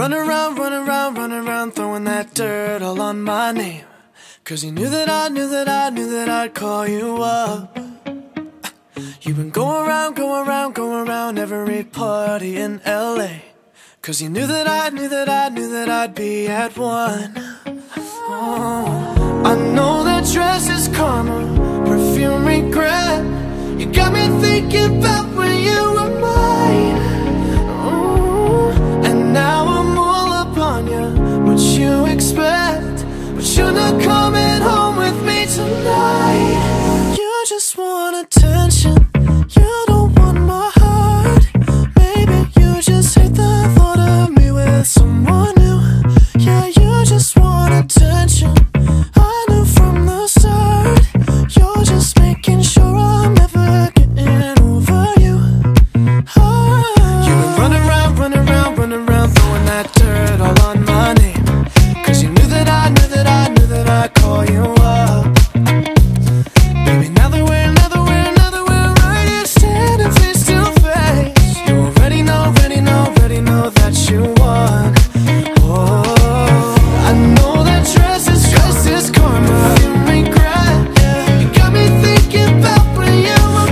running around, throwing that dirt all on my name. 'Cause you knew that I'd call you up. You've been going around every party in LA. 'Cause you knew that I'd be at one. Oh, I know that dress is karma, perfume regret. You got me thinking about when you were mine. Oh, and now I'm all up on you, what you expect. But you're not coming home with me tonight. You just want attention, you don't want my heart. Maybe you just hate the thought of me with someone new. Yeah, you just want attention, I knew from the start. You're just making sure I'm never getting over you. You've been running around, throwing that dirt all on my name. 'Cause you knew that I'd call you up. Baby, now that we're right here standing face to face, you already know that you won. Oh, I know that dress is karma, you regret. You got me thinking about when you were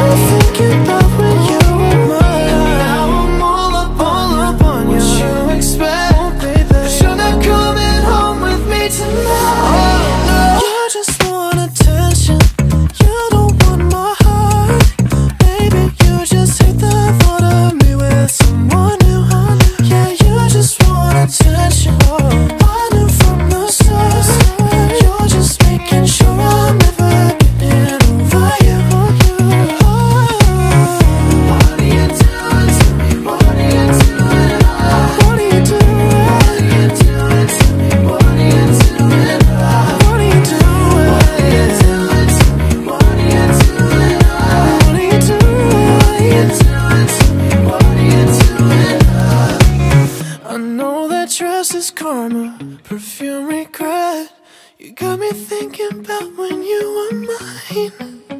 mine. Now I'm all up on you, what you expect. Oh, baby, but you're not coming home with me tonight. Oh, no. You just want attention, you don't want my heart. Baby, you just hate the thought of me with someone new. Yeah, you just want attention, I knew from the start. You're just making sure I'm never getting over you. What are you doing to me? What are you doing? What are you doing? What are you doing to me? What are you doing? What are you doing? What are you doing to me? What are you doing? What are you doing to me? What are you doing? I know that dress is karma, perfume regret. You got me thinking about when you were mine.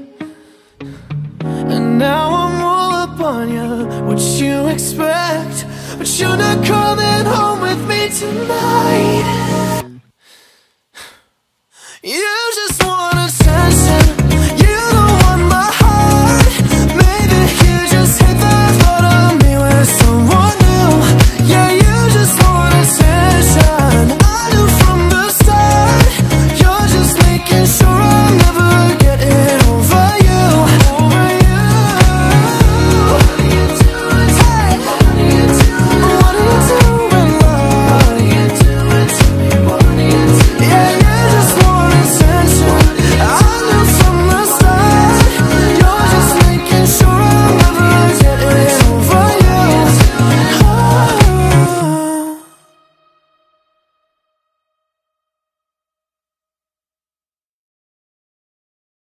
And now I'm all up on you, what you expect. But you're not coming home with me tonight.